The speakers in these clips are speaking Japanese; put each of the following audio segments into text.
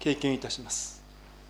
経験いたします。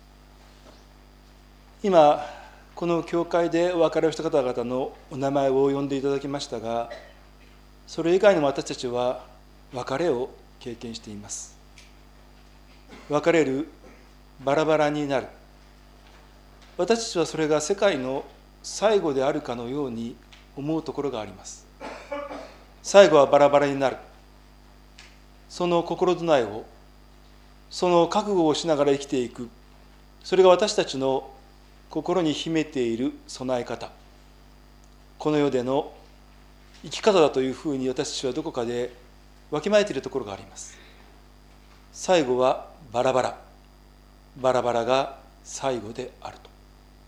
今この教会でお別れをした方々のお名前を呼んでいただきましたが、それ以外にも私たちは別れを経験しています。別れる、バラバラになる。私たちはそれが世界の最後であるかのように思うところがあります。最後はバラバラになる。その心備えを、その覚悟をしながら生きていく、それが私たちの心に秘めている備え方、この世での生き方だというふうに私たちはどこかでわきまえているところがあります。最後はバラバラ、バラバラが最後であると。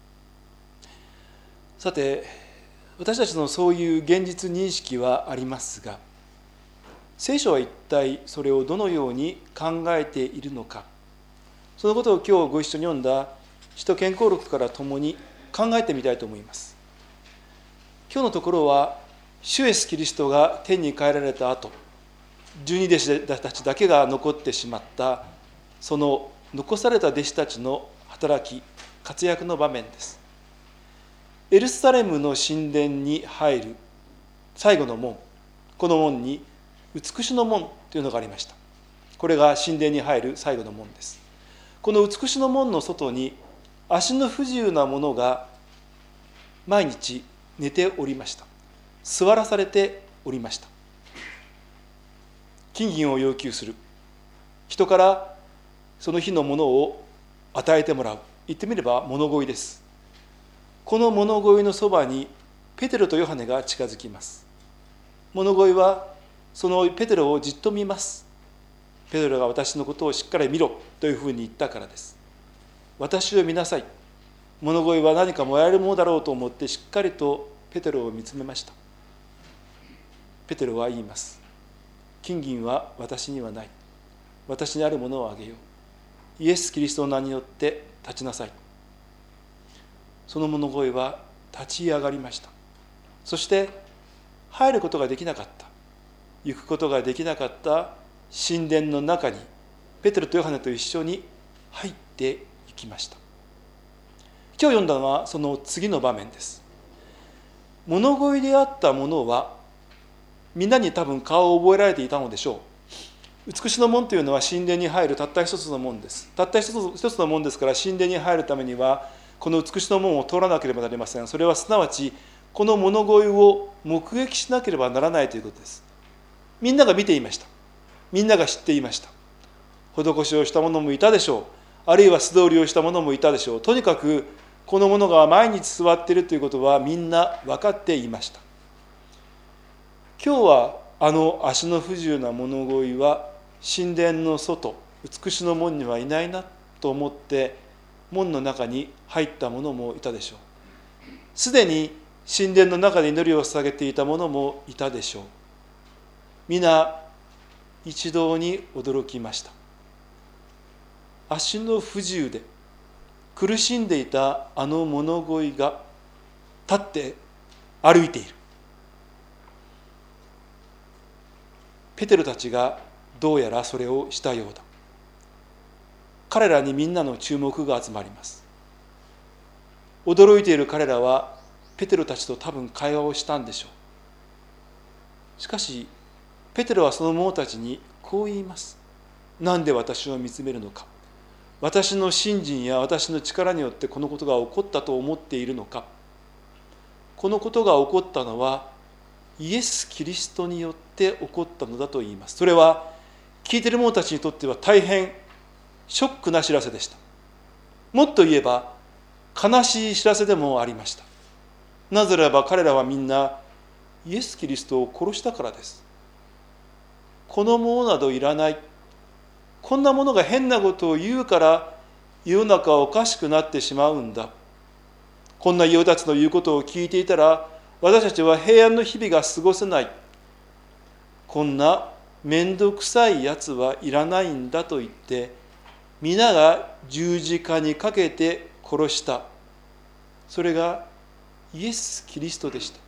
さて、私たちのそういう現実認識はありますが、聖書は一体それをどのように考えているのか、そのことを今日ご一緒に読んだ使徒健康録から共に考えてみたいと思います。今日のところは、主イエスキリストが天に帰られた後、12弟子たちだけが残ってしまった、その残された弟子たちの働き、活躍の場面です。エルサレムの神殿に入る最後の門、この門に美しの門というのがありました。これが神殿に入る最後の門です。この美しの門の外に足の不自由な者が毎日寝ておりました。座らされておりました。金銀を要求する。人からその日のものを与えてもらう。言ってみれば物乞いです。この物乞いのそばにペテロとヨハネが近づきます。物乞いはそのペテロをじっと見ます。ペテロが私のことをしっかり見ろというふうに言ったからです。私を見なさい。物乞いは何かもらえるものだろうと思ってしっかりとペテロを見つめました。ペテロは言います。金銀は私にはない。私にあるものをあげよう。イエス・キリストの名によって立ちなさい。その物乞いは立ち上がりました。そして入ることができなかった、行くことができなかった神殿の中にペテロとヨハネと一緒に入っていきました。今日読んだのはその次の場面です。物乞いであった者はみんなに多分顔を覚えられていたのでしょう。美しの門というのは神殿に入るたった一つの門です。たった一つの門ですから、神殿に入るためにはこの美しの門を通らなければなりません。それはすなわちこの物乞いを目撃しなければならないということです。みんなが見ていました。みんなが知っていました。施しをした者もいたでしょう。あるいは素通りをした者もいたでしょう。とにかくこの者が毎日座っているということはみんな分かっていました。今日はあの足の不自由な物乞いは神殿の外、美しの門にはいないなと思って門の中に入った者もいたでしょう。すでに神殿の中で祈りを捧げていた者もいたでしょう。皆一同に驚きました。足の不自由で苦しんでいたあの物乞いが立って歩いている。ペテロたちがどうやらそれをしたようだ。彼らにみんなの注目が集まります。驚いている彼らはペテロたちと多分会話をしたんでしょう。しかしペテロはその者たちにこう言います。なんで私を見つめるのか。私の信心や私の力によってこのことが起こったと思っているのか。このことが起こったのはイエス・キリストによって起こったのだと言います。それは聞いている者たちにとっては大変ショックな知らせでした。もっと言えば悲しい知らせでもありました。なぜならば彼らはみんなイエス・キリストを殺したからです。このものなどいらない。こんなものが変なことを言うから世の中はおかしくなってしまうんだ。こんな異たちの言うことを聞いていたら私たちは平安の日々が過ごせない。こんな面倒くさいやつはいらないんだと言って皆が十字架にかけて殺した。それがイエス・キリストでした。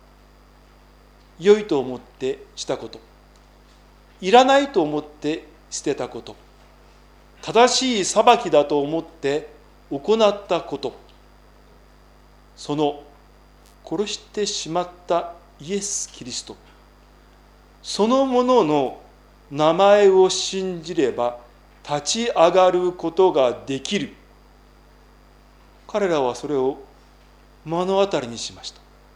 良いと思ってしたこと、いらないと思って捨てたこと、正しい裁きだと思って行ったこと、その殺してしまったイエス・キリストそのものの名前を信じれば立ち上がることができる。彼らはそれを目の当たりにしました。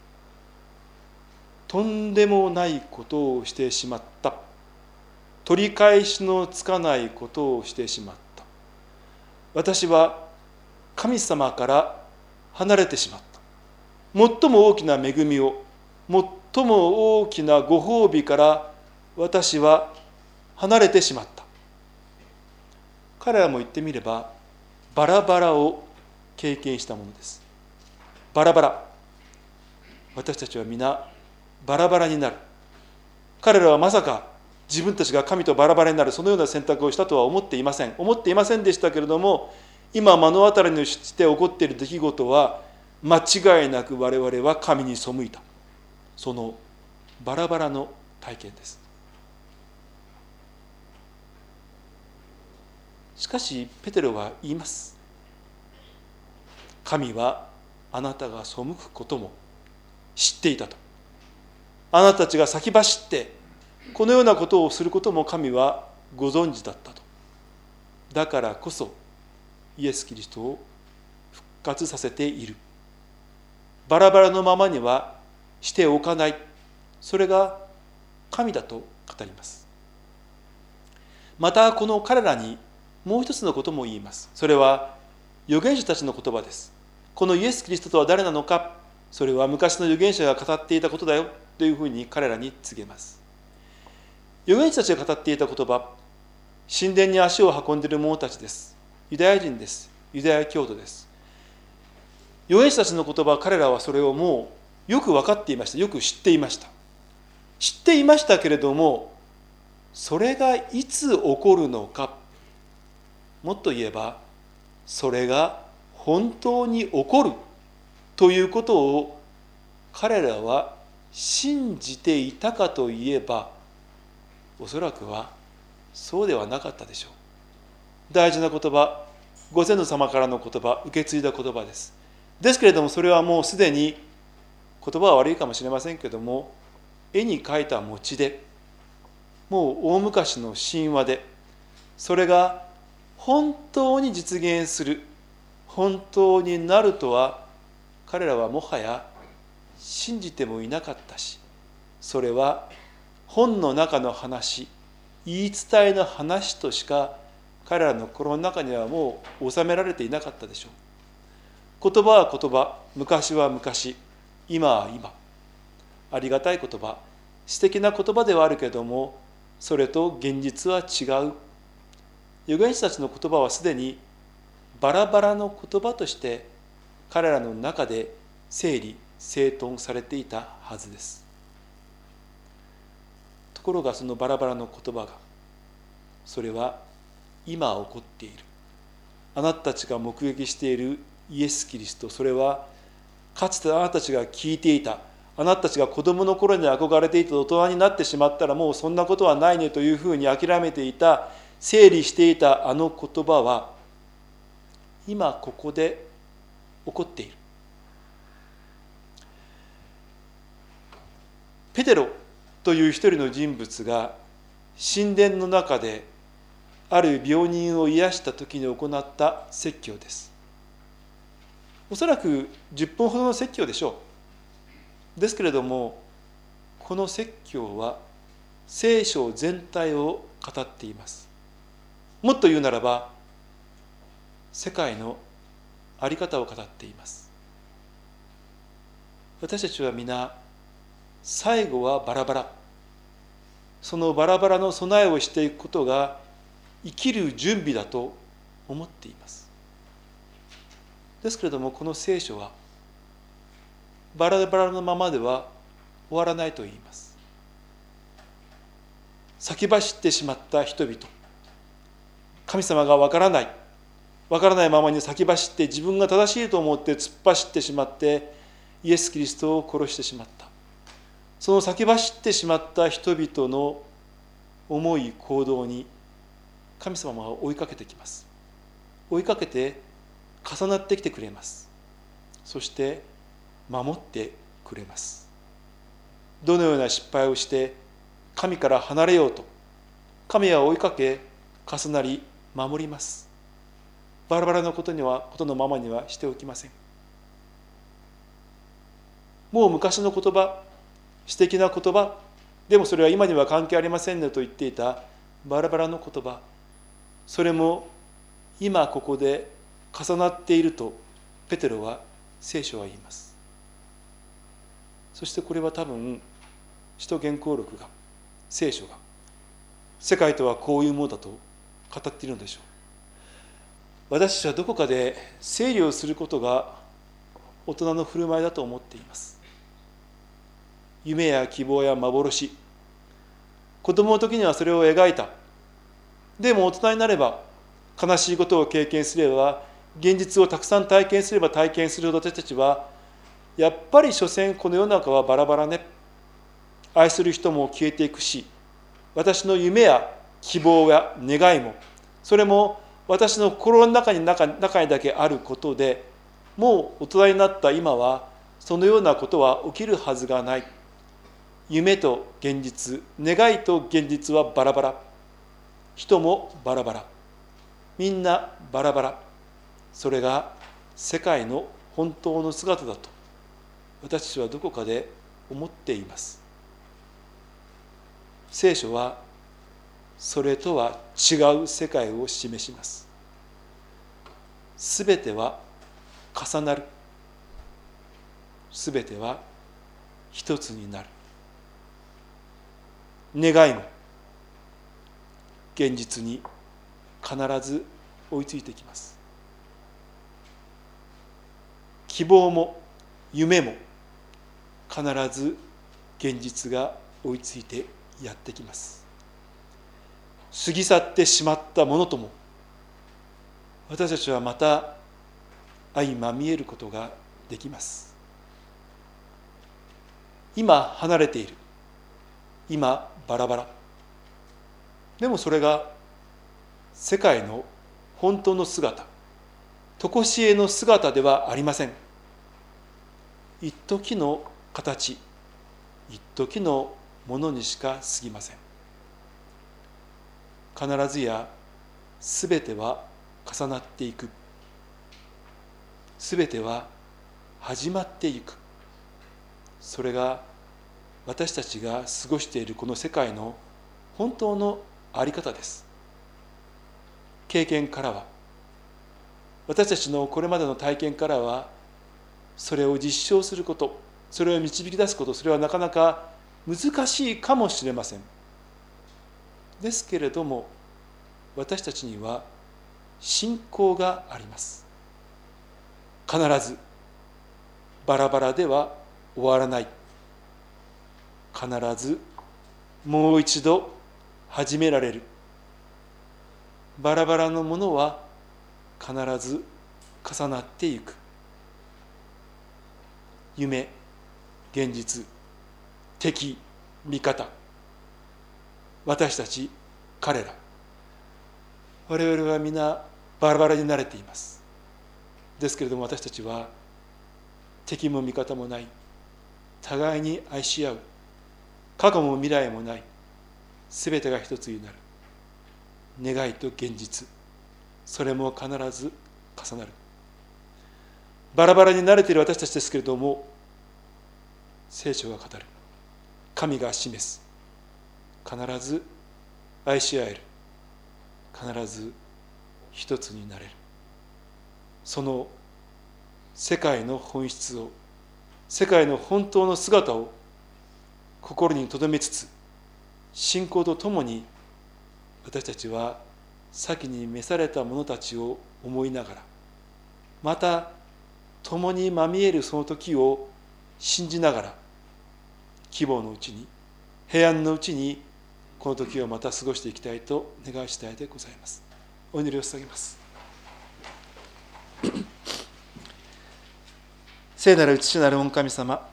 とんでもないことをしてしまった。取り返しのつかないことをしてしまった。私は神様から離れてしまった。最も大きな恵みを、最も大きなご褒美から私は離れてしまった。彼らも言ってみればバラバラを経験したものです。バラバラ。私たちは皆バラバラになる。彼らはまさか自分たちが神とバラバラになるそのような選択をしたとは思っていませんでしたけれども、今目の当たりにして起こっている出来事は間違いなく我々は神に背いた、そのバラバラの体験です。しかしペテロは言います。神はあなたが背くことも知っていたと。あなたたちが先走ってこのようなことをすることも神はご存知だったと。だからこそイエス・キリストを復活させている。バラバラのままにはしておかない。それが神だと語ります。またこの彼らにもう一つのことも言います。それは預言者たちの言葉です。このイエス・キリストとは誰なのか、それは昔の預言者が語っていたことだよというふうに彼らに告げます。預言者たちが語っていた言葉、神殿に足を運んでいる者たちです。ユダヤ人です。ユダヤ教徒です。預言者たちの言葉、彼らはそれをもうよく分かっていました。よく知っていました。知っていましたけれども、それがいつ起こるのか、もっと言えばそれが本当に起こるということを彼らは信じていたかといえば、おそらくはそうではなかったでしょう。大事な言葉、ご先祖様からの言葉、受け継いだ言葉です。ですけれども、それはもうすでに、言葉は悪いかもしれませんけれども、絵に描いた餅で、もう大昔の神話で、それが本当に実現する、本当になるとは彼らはもはや信じてもいなかったし、それは本の中の話、言い伝えの話としか彼らの心の中にはもう収められていなかったでしょう。言葉は言葉、昔は昔、今は今。ありがたい言葉、素敵な言葉ではあるけれども、それと現実は違う。預言者たちの言葉はすでにバラバラの言葉として彼らの中で整理整頓されていたはずです。ところがそのバラバラの言葉が、それは今起こっている、あなたたちが目撃しているイエス・キリスト、それはかつてあなたたちが聞いていた、あなたたちが子供の頃に憧れていた、大人になってしまったらもうそんなことはないねというふうに諦めていた、整理していたあの言葉は今ここで起こっている。ペテロという一人の人物が神殿の中である病人を癒した時に行った説教です。おそらく10分ほどの説教でしょう。ですけれども、この説教は聖書全体を語っています。もっと言うならば、世界の在り方を語っています。私たちは皆、最後はバラバラ。そのバラバラの備えをしていくことが生きる準備だと思っています。ですけれども、この聖書はバラバラのままでは終わらないと言います。先走ってしまった人々、神様がわからないままに先走って自分が正しいと思って突っ走ってしまってイエス・キリストを殺してしまった。その先走ってしまった人々の思い行動に神様は追いかけてきます。追いかけて重なってきてくれます。そして守ってくれます。どのような失敗をして神から離れようと、神は追いかけ重なり守ります。バラバラのことのままにはしておきません。もう昔の言葉、詩的な言葉、でもそれは今には関係ありませんねと言っていたバラバラの言葉、それも今ここで重なっているとペテロは、聖書は言います。そしてこれは多分使徒言行録が、聖書が世界とはこういうものだと語っているのでしょう。私たちはどこかで整理をすることが大人の振る舞いだと思っています。夢や希望や幻、子供の時にはそれを描いた。でも大人になれば、悲しいことを経験すれば、現実をたくさん体験すれば体験するほど、私たちはやっぱり所詮この世の中はバラバラね。愛する人も消えていくし、私の夢や希望や願いも、それも私の心の中にだけあることで、もう大人になった今はそのようなことは起きるはずがない。夢と現実、願いと現実はバラバラ。人もバラバラ。みんなバラバラ。それが世界の本当の姿だと私たちはどこかで思っています。聖書はそれとは違う世界を示します。すべては重なる。すべては一つになる。願いも現実に必ず追いついてきます。希望も夢も必ず現実が追いついてやってきます。過ぎ去ってしまったものとも私たちはまた相まみえることができます。今離れている、今バラバラ、でもそれが世界の本当の姿、常しえの姿ではありません。一時の形、一時のものにしか過ぎません。必ずやすべては重なっていく。すべては始まっていく。それが私たちが過ごしているこの世界の本当のあり方です。経験からは、私たちのこれまでの体験からは、それを実証すること、それを導き出すこと、それはなかなか難しいかもしれません。ですけれども、私たちには信仰があります。必ずバラバラでは終わらない。必ずもう一度始められる。バラバラのものは必ず重なっていく。夢、現実、敵、味方、私たち、彼ら、我々は皆バラバラに慣れています。ですけれども、私たちは敵も味方もない、互いに愛し合う、過去も未来もない、すべてが一つになる。願いと現実、それも必ず重なる。バラバラに慣れている私たちですけれども、聖書が語る、神が示す、必ず愛し合える、必ず一つになれる。その世界の本質を、世界の本当の姿を心に留めつつ、信仰とともに私たちは先に召された者たちを思いながら、また共にまみえるその時を信じながら、希望のうちに、平安のうちにこの時をまた過ごしていきたいと願いしたいでございます。お祈りを捧げます。聖なる父なる御神様、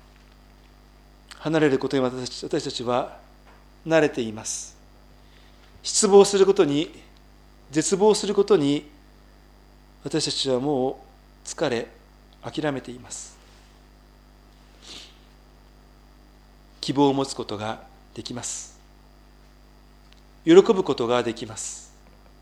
離れることに私たちは慣れています。 失望することに、絶望することに、私たちはもう疲れ、諦めています。希望を持つことができます。喜ぶことができます。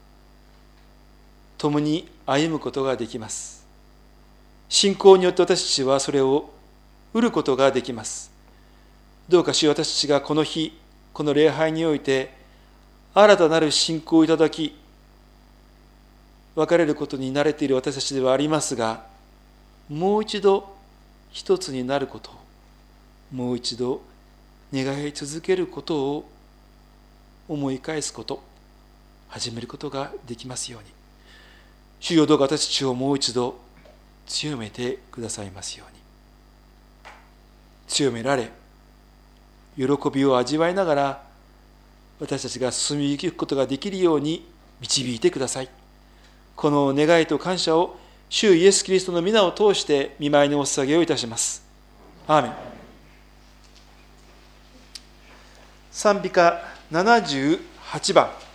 共に歩むことができます。信仰によって私たちはそれを得ることができます。どうか主よ、私たちがこの日、この礼拝において新たなる信仰をいただき、別れることに慣れている私たちではありますが、もう一度一つになることを、もう一度願い続けることを思い返すこと、始めることができますように。主よ、どうか私たちをもう一度強めてくださいますように。強められ、喜びを味わいながら私たちが進みゆくことができるように導いてください。この願いと感謝を主イエスキリストの皆を通して御前にお捧げをいたします。アーメン。賛美歌78番。